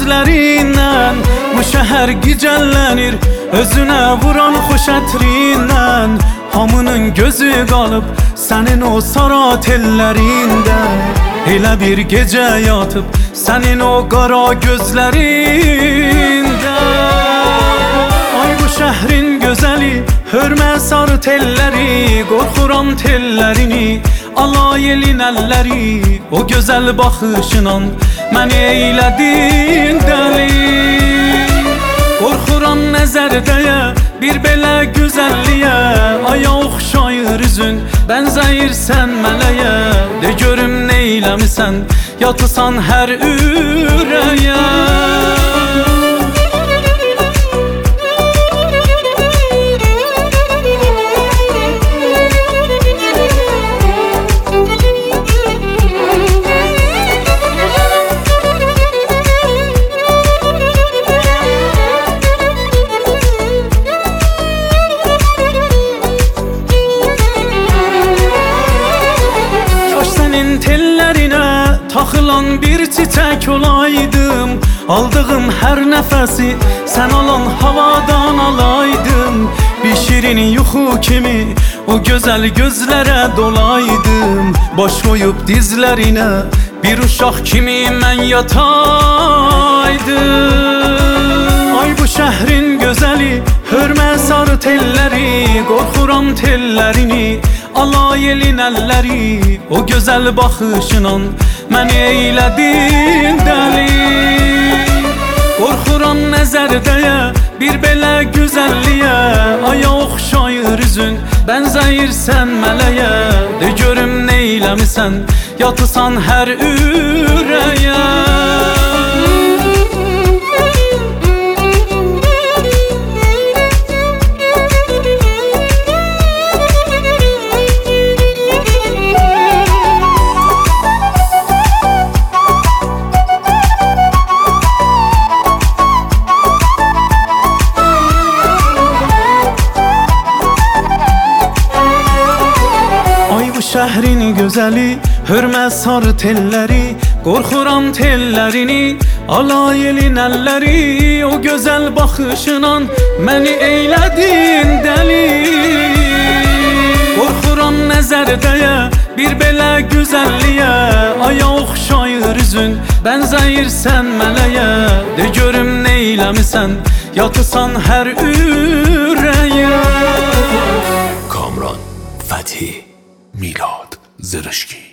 gözlərindən bu şəhər gicəllənir, özünə vuran xoş ətrindən. Hamının gözü qalıb sənin o sara tellərində. Elə bir gecə yatıb sənin o qara gözlərində. Ay bu şəhrin gözəli, hörmə sarı telləri, qorxuram tellərini, alay elin əlləri. O gözəl baxışla məni eylədin dəli. Qorxuram nəzərdəyə bir belə gözəlliyə, aya oxşayır üzün, bənzəyirsən mələyə. De görüm neyləmisən, yatısan hər ürəyə. Tellərinə taxılan bir çiçək olaydım, aldığım hər nəfəsi sən alan havadan alaydım. Bir şirin yuxu kimi o gözəl gözlərə dolaydım, baş qoyub dizlərinə bir uşaq kimi mən yataydım. Ay bu şəhrin gözəli, hörmə sarı telləri, qorxuram tellərini, alay elin əlləri. O gözəl baxışla məni eylədin dəli. Qorxuram nəzərdəyə bir belə gözəlliyə, aya oxşayır üzün, bənzəyirsən mələyə. De görüm neyləmisən, yatısan hər ürəyə. Şəhrin gözəli, hörmə sarı telləri, qorxuram tellərini, alay elin əlləri. O gözəl baxışla məni eylədin dəli. Qorxuram nəzərdəyə bir belə gözəlliyə, aya oxşayır üzün, bənzəyirsən mələyə. De görüm neyləmisən, yatısan hər ürəyə. Kamran Fethi Milad Zırışki.